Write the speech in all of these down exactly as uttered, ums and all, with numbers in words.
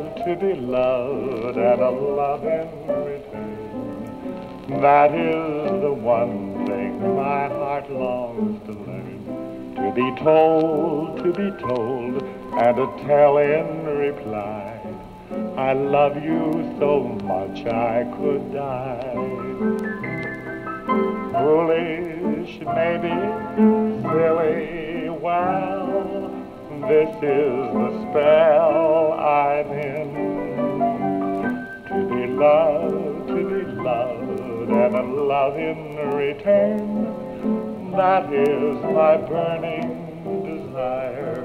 to be loved and a love in return. That is the one thing my heart longs to learn. To be told, to be told, and to tell in reply, I love you so much I could die. Foolish, maybe, silly, well, this is the spell I'm in. To be loved, to be loved, and a love in return, that is my burning desire.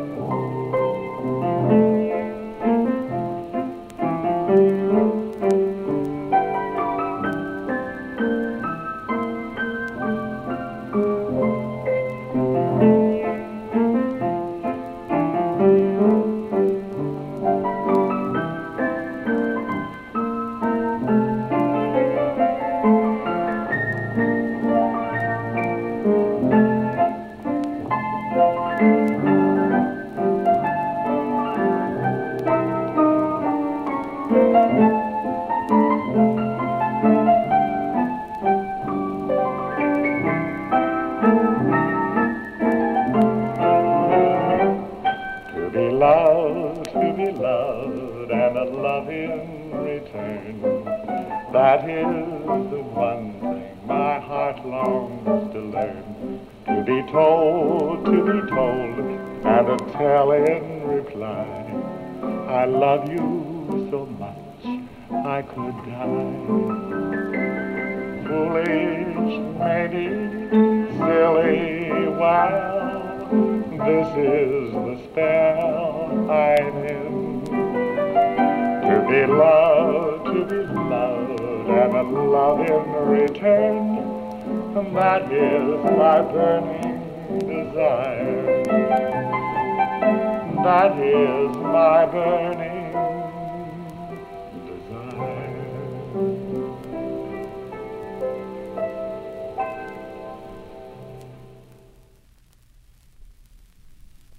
To be loved, to be loved, and a love in return, that is the one thing my heart longs to learn. To be told, to be told, and to tell in reply, I love you so much I could die. Foolish, maybe, silly, well, this is the spell I'm in. To be loved, to be loved, and a love in return, that is my burning desire. That is my burning